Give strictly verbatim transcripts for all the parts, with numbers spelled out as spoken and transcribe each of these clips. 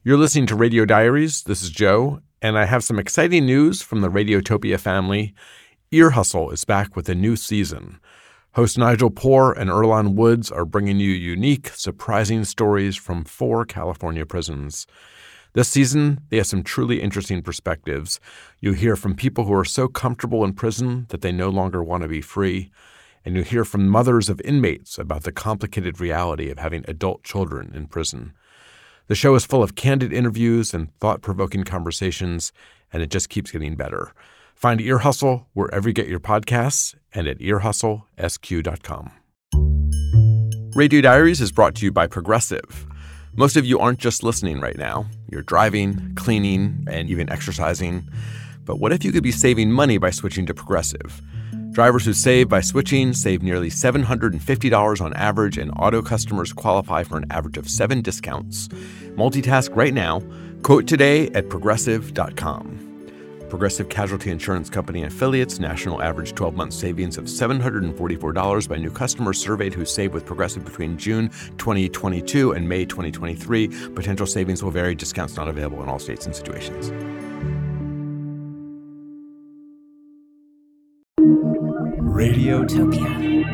You're listening to Radio Diaries. This is Joe, and I have some exciting news from the Radiotopia family. Ear Hustle is back with a new season. Host Nigel Poor and Earlonne Woods are bringing you unique, surprising stories from four California prisons. This season, they have some truly interesting perspectives. You'll hear from people who are so comfortable in prison that they no longer want to be free. And you'll hear from mothers of inmates about the complicated reality of having adult children in prison. The show is full of candid interviews and thought-provoking conversations, and it just keeps getting better. Find Ear Hustle wherever you get your podcasts and at ear hustle s q dot com. Radio Diaries is brought to you by Progressive. Most of you aren't just listening right now. You're driving, cleaning, and even exercising. But what if you could be saving money by switching to Progressive? Drivers who save by switching save nearly seven hundred fifty dollars on average, and auto customers qualify for an average of seven discounts. Multitask right now. Quote today at progressive dot com. Progressive Casualty Insurance Company and affiliates, national average twelve-month savings of seven hundred forty-four dollars by new customers surveyed who saved with Progressive between June twenty twenty-two and May twenty twenty-three. Potential savings will vary. Discounts not available in all states and situations. Radiotopia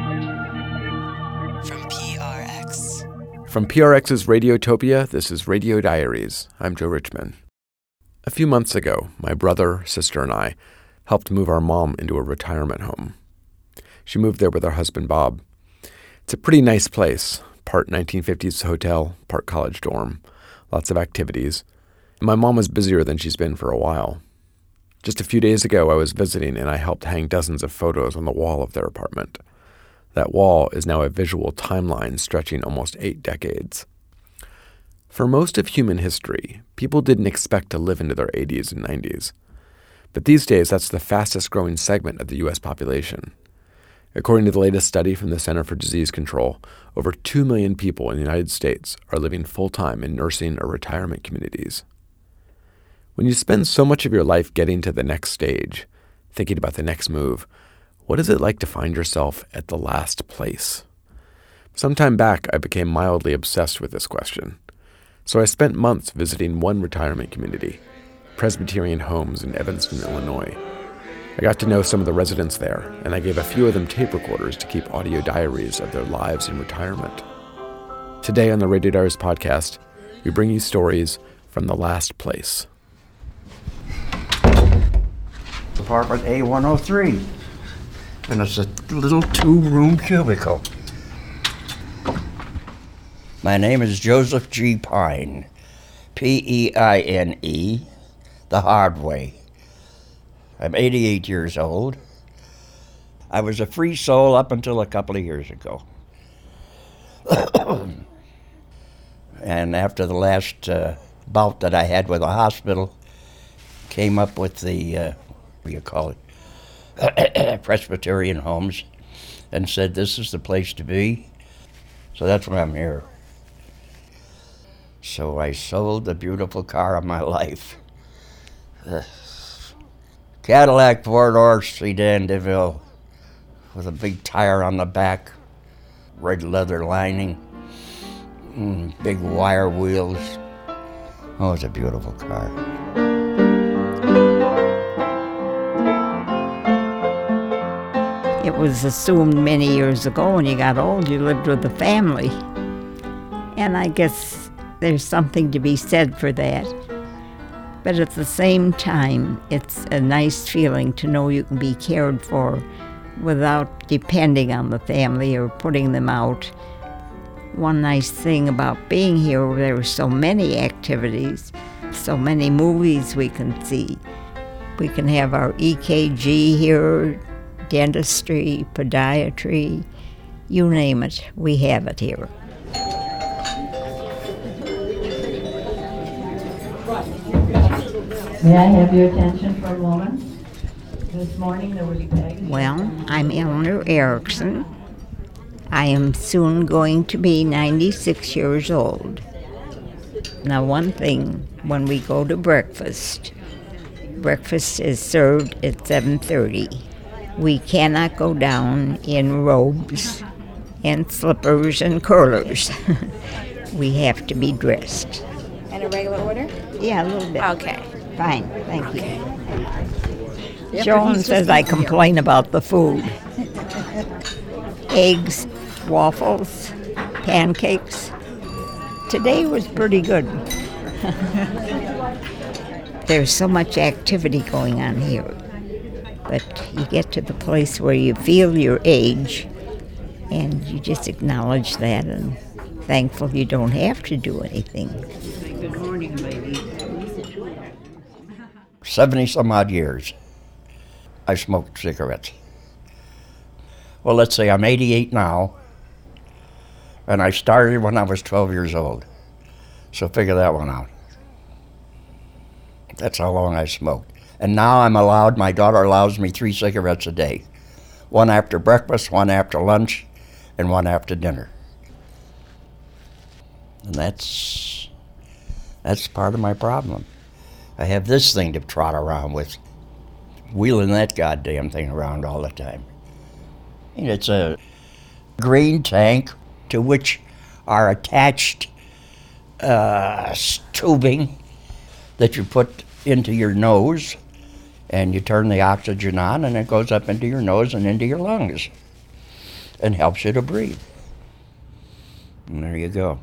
from P R X. From P R X's Radiotopia, this is Radio Diaries. I'm Joe Richman. A few months ago, my brother, sister, and I helped move our mom into a retirement home. She moved there with her husband, Bob. It's a pretty nice place, part nineteen fifties hotel, part college dorm, lots of activities. My mom was busier than she's been for a while. Just a few days ago, I was visiting and I helped hang dozens of photos on the wall of their apartment. That wall is now a visual timeline stretching almost eight decades. For most of human history, people didn't expect to live into their eighties and nineties. But these days, that's the fastest growing segment of the U S population. According to the latest study from the Center for Disease Control, over two million people in the United States are living full-time in nursing or retirement communities. When you spend so much of your life getting to the next stage, thinking about the next move, what is it like to find yourself at the last place? Some time back, I became mildly obsessed with this question. So I spent months visiting one retirement community, Presbyterian Homes in Evanston, Illinois. I got to know some of the residents there, and I gave a few of them tape recorders to keep audio diaries of their lives in retirement. Today on the Radio Diaries podcast, we bring you stories from the last place. Apartment A one oh three, and it's a little two-room cubicle. My name is Joseph G. Pine, P E I N E, the hard way. I'm eighty-eight years old. I was a free soul up until a couple of years ago. And after the last uh, bout that I had with the hospital, came up with the, uh, what do you call it, Presbyterian Homes, and said this is the place to be. So that's why I'm here. So I sold the beautiful car of my life. Uh, Cadillac four-door sedan DeVille with a big tire on the back, red leather lining, mm, big wire wheels. Oh, it's a beautiful car. It was assumed many years ago when you got old you lived with the family. And I guess there's something to be said for that. But at the same time, it's a nice feeling to know you can be cared for without depending on the family or putting them out. One nice thing about being here, there are so many activities, so many movies we can see. We can have our E K G here, dentistry, podiatry, you name it, we have it here. May I have your attention for a moment? This morning there was a... Well, I'm Eleanor Erickson. I am soon going to be ninety-six years old. Now, one thing, when we go to breakfast, breakfast is served at seven thirty. We cannot go down in robes and slippers and curlers. We have to be dressed. And a regular order? Yeah, a little bit. Okay. Fine, thank you. Joan says I complain about the food. Eggs, waffles, pancakes. Today was pretty good. There's so much activity going on here. But you get to the place where you feel your age, and you just acknowledge that, and thankful you don't have to do anything. Good morning, ladies. seventy some odd years, I smoked cigarettes. Well, let's say I'm eighty-eight now, and I started when I was twelve years old. So figure that one out. That's how long I smoked. And now I'm allowed, my daughter allows me three cigarettes a day. One after breakfast, one after lunch, and one after dinner. And that's, that's part of my problem. I have this thing to trot around with, wheeling that goddamn thing around all the time. And it's a green tank to which are attached uh, tubing that you put into your nose, and you turn the oxygen on, and it goes up into your nose and into your lungs and helps you to breathe. And there you go.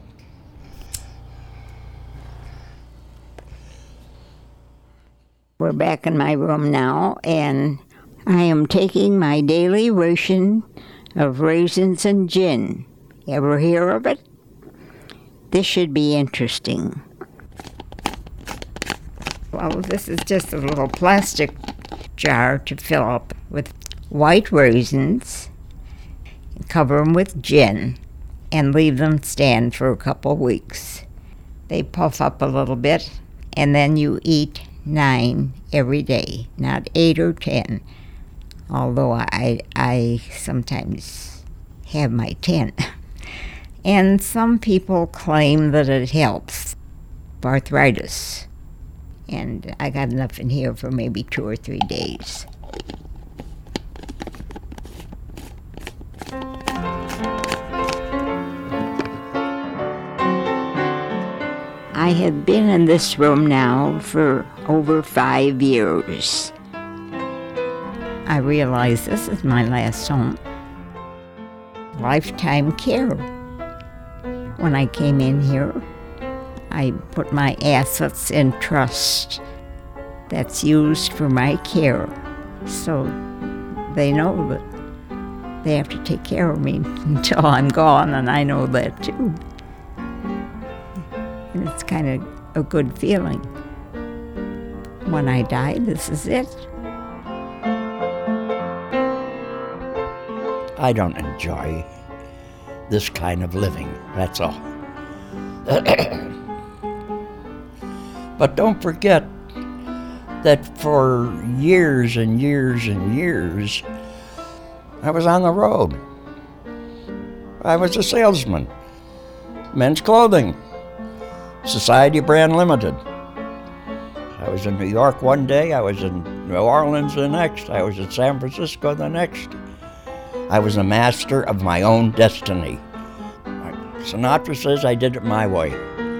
We're back in my room now, and I am taking my daily ration of raisins and gin. Ever hear of it? This should be interesting. Well, this is just a little plastic jar to fill up with white raisins, cover them with gin, and leave them stand for a couple weeks. They puff up a little bit, and then you eat nine every day, not eight or ten, although I, I sometimes have my ten. And some people claim that it helps arthritis. And I got enough in here for maybe two or three days. I have been in this room now for over five years. I realize this is my last home. Lifetime care. When I came in here, I put my assets in trust that's used for my care, so they know that they have to take care of me until I'm gone, and I know that too. And it's kind of a good feeling. When I die, this is it. I don't enjoy this kind of living, that's all. But don't forget that for years and years and years, I was on the road. I was a salesman. Men's clothing. Society Brand Limited. I was in New York one day, I was in New Orleans the next, I was in San Francisco the next. I was a master of my own destiny. Sinatra says I did it my way.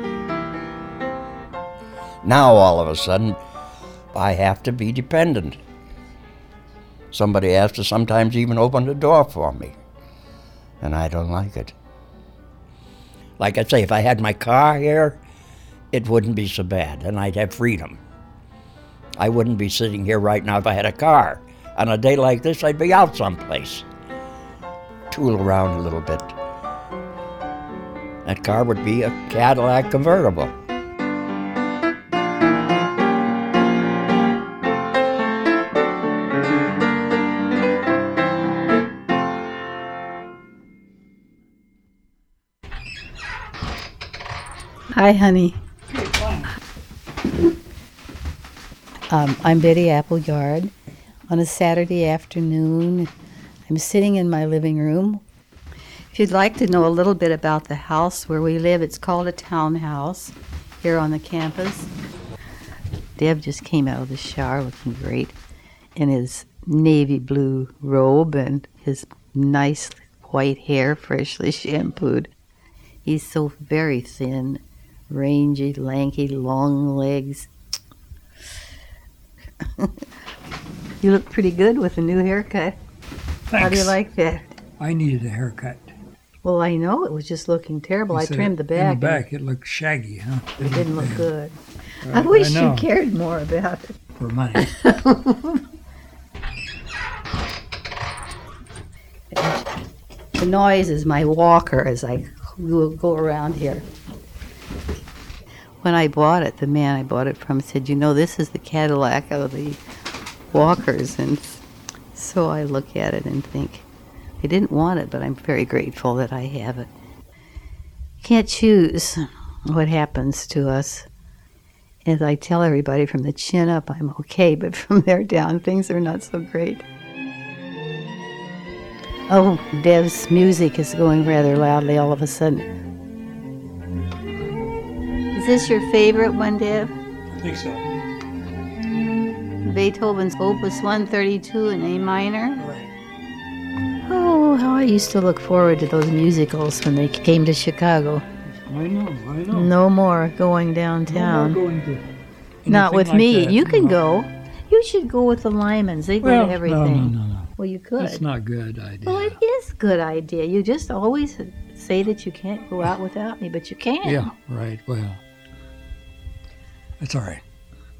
Now all of a sudden, I have to be dependent. Somebody has to sometimes even open the door for me, and I don't like it. Like I say, if I had my car here, it wouldn't be so bad, and I'd have freedom. I wouldn't be sitting here right now if I had a car. On a day like this, I'd be out someplace. Tool around a little bit. That car would be a Cadillac convertible. Hi, honey. Um, I'm Betty Appleyard. On a Saturday afternoon, I'm sitting in my living room. If you'd like to know a little bit about the house where we live, it's called a townhouse here on the campus. Deb just came out of the shower looking great in his navy blue robe and his nice white hair freshly shampooed. He's so very thin, rangy, lanky, long legs. You look pretty good with a new haircut. Thanks. How do you like that? I needed a haircut. Well, I know it was just looking terrible. You I said trimmed the back. In the back, it looked shaggy, huh? and It didn't look bad. good. Uh, I wish I know. you cared more about it. For money. The noise is my walker as I go go around here. When I bought it, the man I bought it from said, you know, this is the Cadillac of the walkers. And so I look at it and think, I didn't want it, but I'm very grateful that I have it. Can't choose what happens to us. As I tell everybody, from the chin up, I'm okay, but from there down, things are not so great. Oh, Dev's music is going rather loudly all of a sudden. Is this your favorite one, Dev? I think so. Beethoven's Opus one thirty-two in A minor? Oh, how I used to look forward to those musicals when they came to Chicago. I know, I know. No more going No downtown. more going to Not anything with like me. that, You can no. go. You should go with the Lymans. They go Well, to everything. no, no, no, no. Well, you could. That's not a good idea. Well, it is a good idea. You just always say that you can't go out without me, but you can. Yeah, right. Well, that's all right.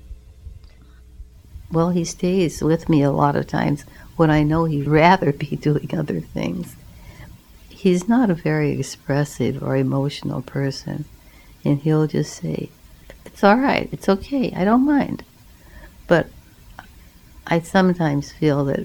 Well, he stays with me a lot of times when I know he'd rather be doing other things. He's not a very expressive or emotional person, and he'll just say, it's all right, it's okay, I don't mind. But I sometimes feel that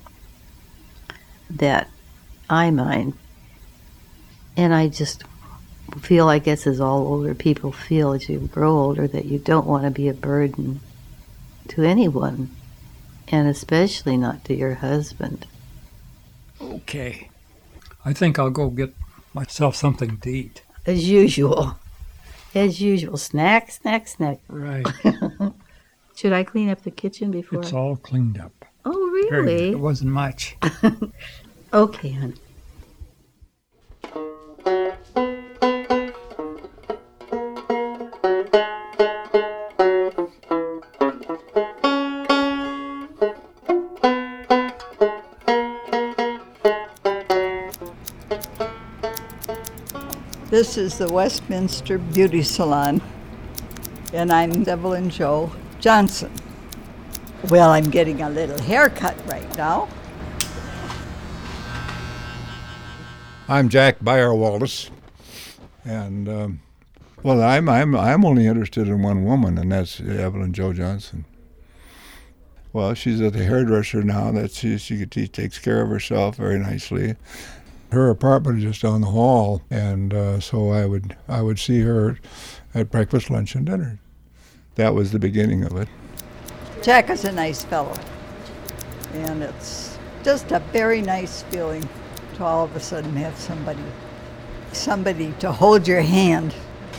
that I mind, and I just feel, I guess, as all older people feel as you grow older, that you don't want to be a burden to anyone, and especially not to your husband. Okay. I think I'll go get myself something to eat. As usual. As usual. Snack, snack, snack. Right. Should I clean up the kitchen before? It's all cleaned up. Oh, Very good. really? It wasn't much. Okay, hon. This is the Westminster Beauty Salon, and I'm Evelyn Jo Johnson. Well, I'm getting a little haircut right now. I'm Jack Bayer Wallace, and um, well, I'm I'm I'm only interested in one woman, and that's Evelyn Jo Johnson. Well, she's at the hairdresser now. That she she, she takes care of herself very nicely. Her apartment is just down the hall, and uh, so I would I would see her at breakfast, lunch, and dinner. That was the beginning of it. Jack is a nice fellow, and it's just a very nice feeling to all of a sudden have somebody somebody to hold your hand.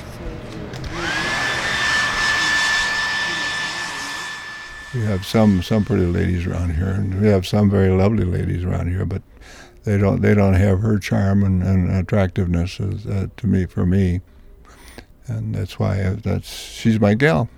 We have some some pretty ladies around here, and we have some very lovely ladies around here, but they don't they don't have her charm and, and attractiveness as, uh, to me for me, and that's why I, that's she's my gal.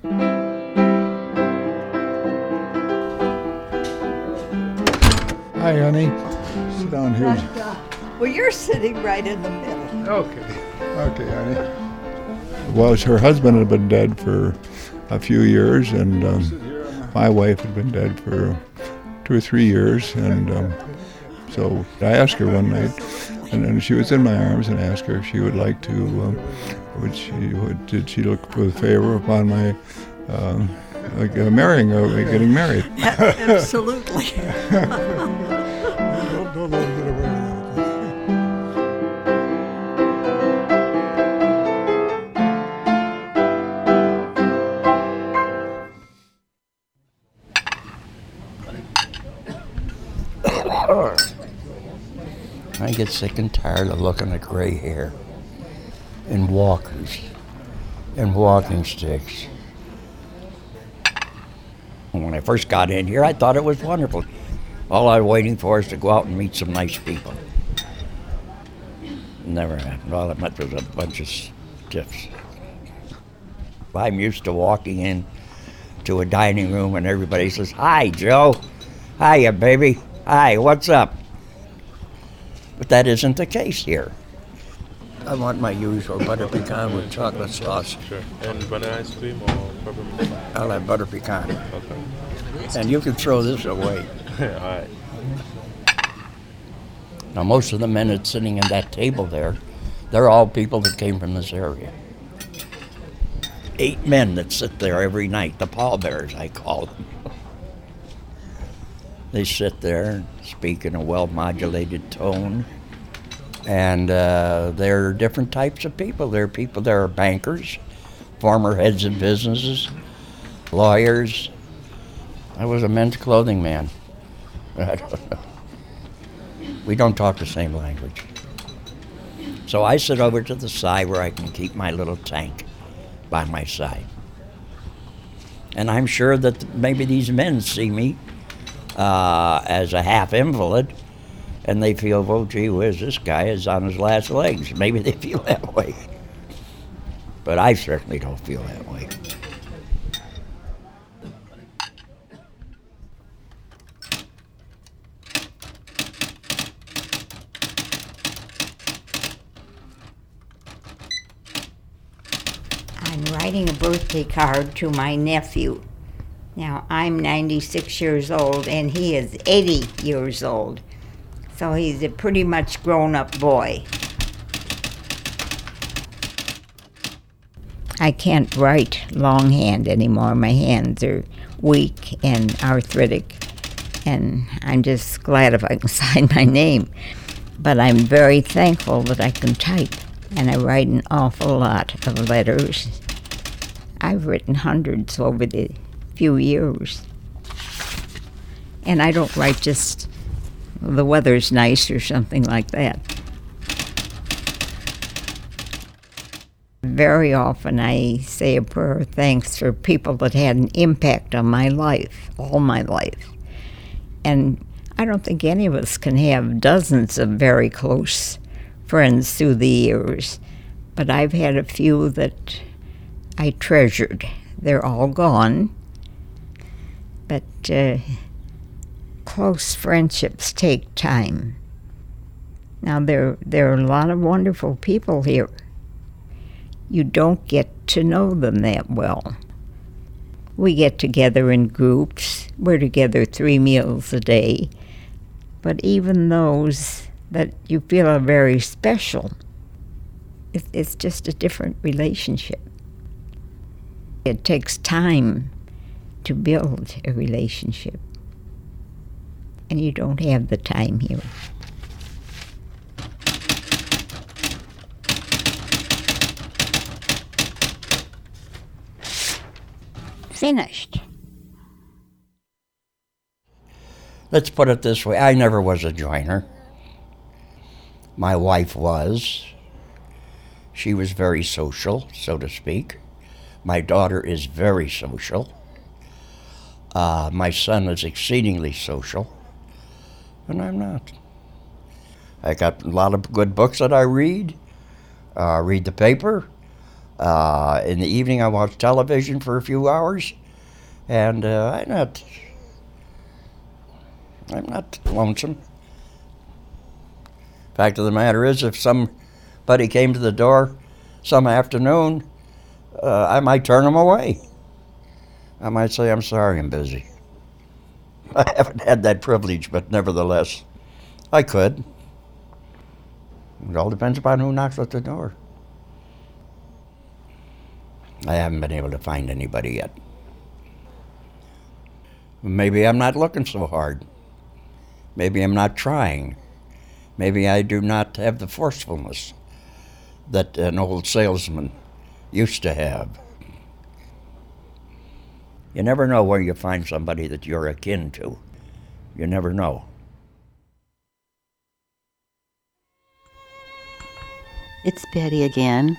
Hi, honey. Sit down here. And, uh, well, you're sitting right in the middle. Okay. Okay, honey. Well, her husband had been dead for a few years, and um, my wife had been dead for two or three years, and um, so I asked her one night, and, and she was in my arms, and I asked her if she would like to, um, would she, would, did she look with favor upon my um, like, uh, marrying, uh, getting married? Absolutely. Don't, don't let her get away with that. I get sick and tired of looking at gray hair and walkers and walking sticks. When I first got in here, I thought it was wonderful. All I was waiting for is to go out and meet some nice people. Never happened. All I met was a bunch of stiffs. I'm used to walking in to a dining room and everybody says, "Hi, Joe. Hiya, baby. Hi, what's up?" But that isn't the case here. I want my usual butter pecan with chocolate sauce. Sure. And vanilla ice cream or peppermint? I'll have butter pecan. Okay. And you can throw this away. All right. Now, most of the men that's sitting at that table there, they're all people that came from this area. Eight men that sit there every night, the pallbearers, I call them. They sit there and speak in a well-modulated tone. And uh, they're different types of people. There are people that are bankers, former heads of businesses, lawyers. I was a men's clothing man. I don't know. We don't talk the same language. So I sit over to the side where I can keep my little tank by my side. And I'm sure that maybe these men see me uh, as a half invalid, and they feel, well, gee whiz, this guy is on his last legs. Maybe they feel that way. But I certainly don't feel that way. I'm writing a birthday card to my nephew. Now, I'm ninety-six years old, and he is eighty years old. So he's a pretty much grown-up boy. I can't write longhand anymore. My hands are weak and arthritic, and I'm just glad if I can sign my name. But I'm very thankful that I can type, and I write an awful lot of letters. I've written hundreds over the few years. And I don't write just the weather's nice or something like that. Very often I say a prayer of thanks for people that had an impact on my life, all my life. And I don't think any of us can have dozens of very close friends through the years, but I've had a few that I treasured. They're all gone, but uh, close friendships take time. Now, there, there are a lot of wonderful people here. You don't get to know them that well. We get together in groups. We're together three meals a day. But even those that you feel are very special, it, it's just a different relationship. It takes time to build a relationship. And you don't have the time here. Finished. Let's put it this way. I never was a joiner. My wife was. She was very social, so to speak. My daughter is very social. Uh, my son is exceedingly social. And I'm not. I got a lot of good books that I read, uh, read the paper. Uh, in the evening, I watch television for a few hours, and uh, I'm not. I'm not lonesome. Fact of the matter is, if somebody came to the door some afternoon, uh, I might turn them away. I might say, "I'm sorry, I'm busy." I haven't had that privilege, but nevertheless, I could. It all depends upon who knocks at the door. I haven't been able to find anybody yet. Maybe I'm not looking so hard. Maybe I'm not trying. Maybe I do not have the forcefulness that an old salesman used to have. You never know where you find somebody that you're akin to. You never know. It's Betty again.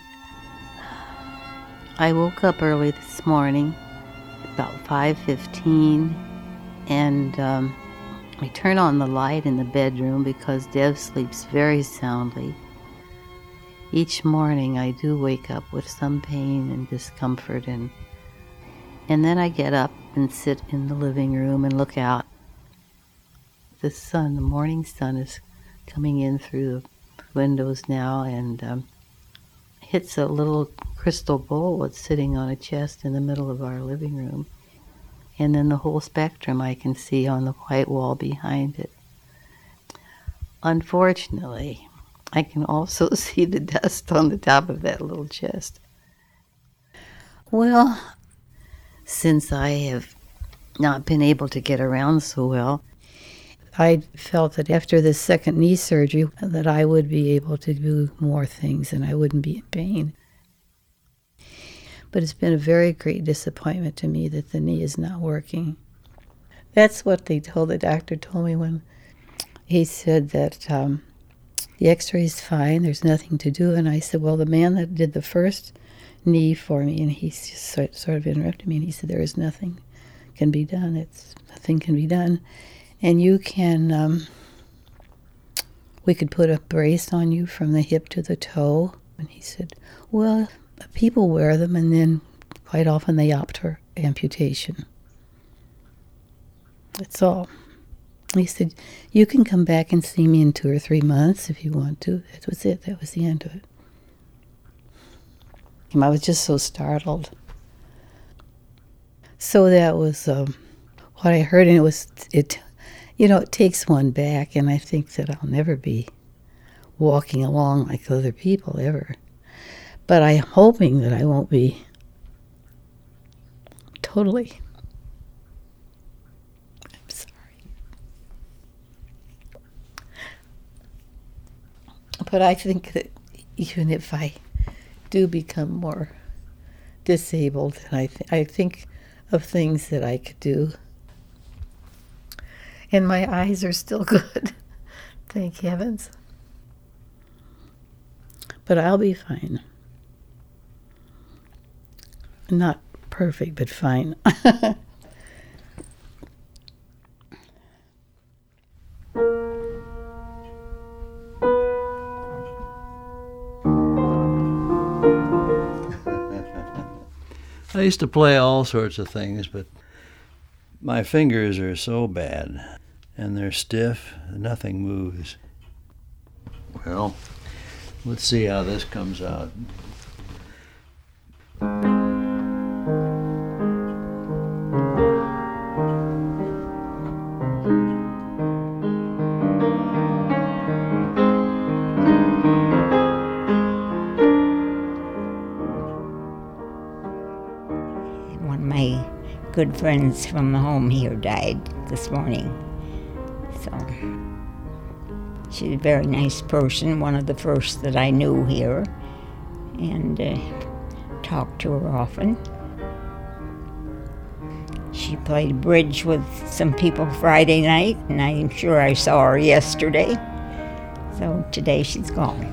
I woke up early this morning, about five fifteen, and um, I turn on the light in the bedroom because Dev sleeps very soundly. each morning I do wake up with some pain and discomfort, and and then I get up and sit in the living room and look out. The sun, the morning sun is coming in through the windows now, and um, hits a little crystal bowl that's sitting on a chest in the middle of our living room. And then the whole spectrum I can see on the white wall behind it. Unfortunately, I can also see the dust on the top of that little chest. Well, since I have not been able to get around so well, I felt that after the second knee surgery that I would be able to do more things and I wouldn't be in pain. But it's been a very great disappointment to me that the knee is not working. That's what they told, the doctor told me when he said that um, the x-ray's fine, there's nothing to do. And I said, well, the man that did the first knee for me, and he just sort, sort of interrupted me, and he said, there is nothing can be done. It's nothing can be done. And you can, um, we could put a brace on you from the hip to the toe. And he said, well, people wear them, and then quite often they opt for amputation. That's all. He said, you can come back and see me in two or three months if you want to. That was it. That was the end of it. I was just so startled. So that was um, what I heard, and it was, it, you know, it takes one back, and I think that I'll never be walking along like other people ever. But I'm hoping that I won't be totally. I'm sorry. But I think that even if I do become more disabled, and I, th- I think of things that I could do. And my eyes are still good. Thank heavens. But I'll be fine. Not perfect, but fine. I used to play all sorts of things, but my fingers are so bad, and they're stiff, nothing moves. Well, let's see how this comes out. Good friends from the home here died this morning. So she's a very nice person, one of the first that I knew here, and uh, talked to her often. She played bridge with some people Friday night, and I'm sure I saw her yesterday. So today she's gone.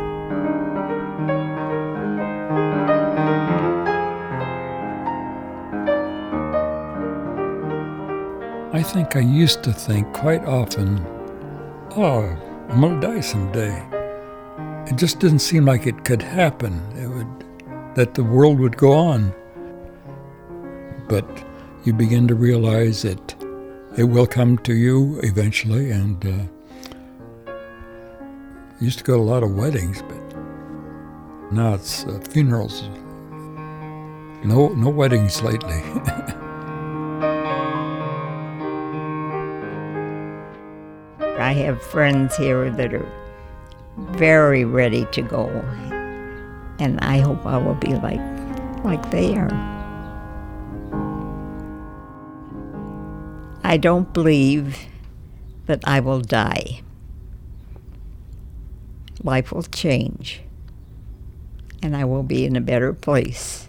I think I used to think quite often, oh, I'm going to die someday. It just didn't seem like it could happen, it would, that the world would go on. But you begin to realize that it will come to you eventually, and uh, I used to go to a lot of weddings, but now it's uh, funerals. No, no weddings lately. I have friends here that are very ready to go, and I hope I will be like, like they are. I don't believe that I will die. Life will change, and I will be in a better place.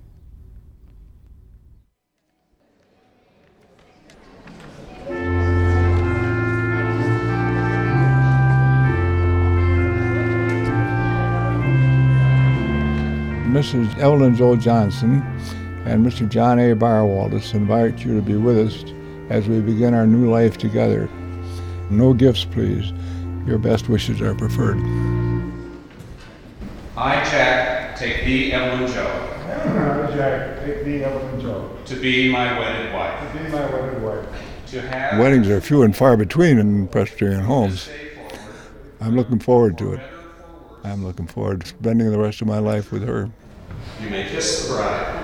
Missus Evelyn Jo Johnson and Mister John A. Barwaldus invite you to be with us as we begin our new life together. No gifts, please. Your best wishes are preferred. I, Jack, take thee, Evelyn Joe, I, Jack, take thee, Evelyn Joe, to be my wedded wife. to be my wedded wife. To have Weddings are few and far between in Presbyterian homes. I'm looking forward to it. I'm looking forward to spending the rest of my life with her. You may kiss the bride.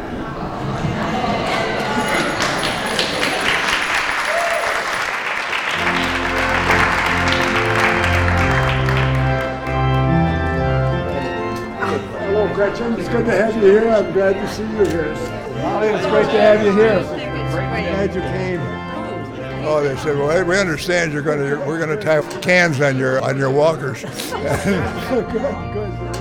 Hello, Gretchen. It's good to have you here. I'm glad to see you here. Molly, it's great to have you here. Glad you came. Oh, they said, well, we understand you're going to, we're going to tie cans on your on your walkers. Good, good.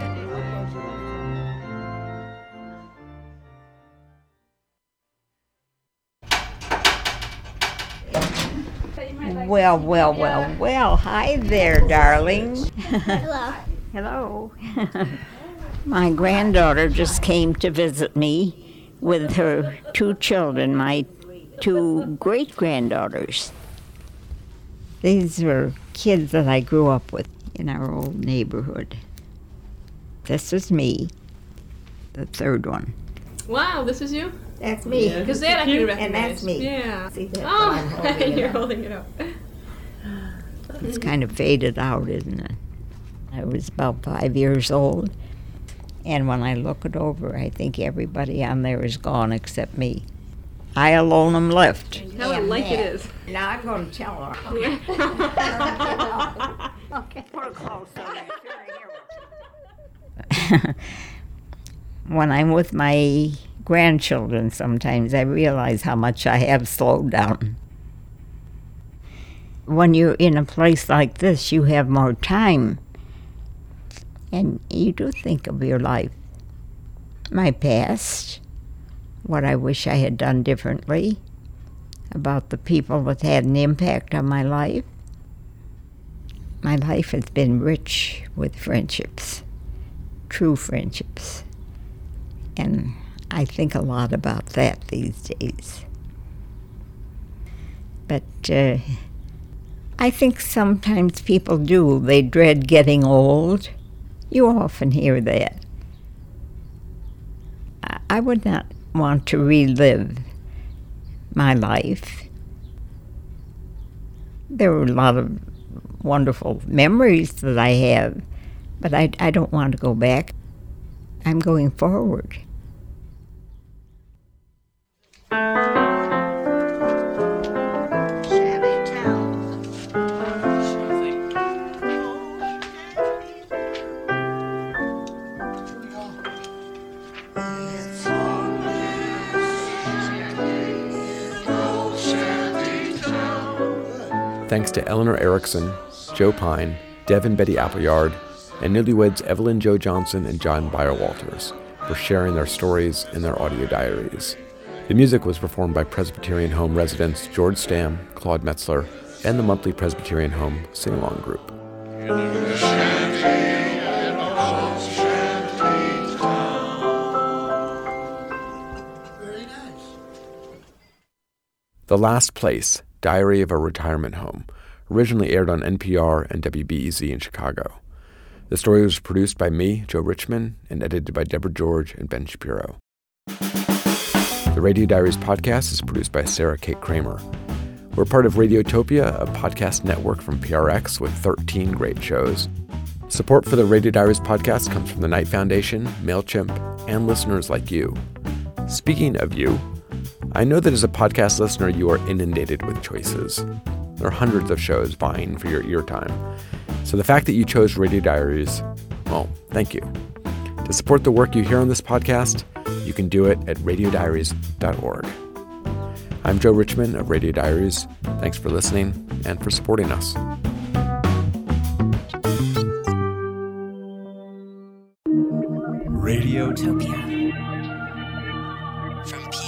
Well, well, well, well. Hi there, darling. Hello. Hello. My granddaughter just came to visit me with her two children, my two great-granddaughters. These were kids that I grew up with in our old neighborhood. This is me, the third one. Wow, this is you? That's me. Because that I can recognize. And that's me. Yeah. See that? Oh, I'm holding it you're up. holding it up. It's kind of faded out, isn't it? I was about five years old, and when I look it over, I think everybody on there is gone except me. I alone am left. Tell her like it is. Now I'm going to tell her. Okay, put her close on there. When I'm with my grandchildren, sometimes I realize how much I have slowed down. When you're in a place like this, you have more time, and you do think of your life, my past, what I wish I had done differently, about the people that had an impact on my life. My life has been rich with friendships, true friendships, and I think a lot about that these days. But uh, I think sometimes people do. They dread getting old. You often hear that. I, I would not want to relive my life. There were a lot of wonderful memories that I have, but I, I don't want to go back. I'm going forward. Thanks to Eleanor Erickson, Joe Pine, Dev and Betty Appleyard, and newlyweds Evelyn Joe Johnson and John Beyer Walters for sharing their stories in their audio diaries. The music was performed by Presbyterian Home residents George Stamm, Claude Metzler, and the monthly Presbyterian Home sing-along group. The Last Place, Diary of a Retirement Home, originally aired on N P R and W B E Z in Chicago. The story was produced by me, Joe Richman, and edited by Deborah George and Ben Shapiro. The Radio Diaries podcast is produced by Sarah Kate Kramer. We're part of Radiotopia, a podcast network from P R X with thirteen great shows. Support for the Radio Diaries podcast comes from the Knight Foundation, MailChimp, and listeners like you. Speaking of you, I know that as a podcast listener, you are inundated with choices. There are hundreds of shows vying for your ear time. So the fact that you chose Radio Diaries, well, thank you. To support the work you hear on this podcast, you can do it at radio diaries dot org. I'm Joe Richman of Radio Diaries. Thanks for listening and for supporting us. Radiotopia from P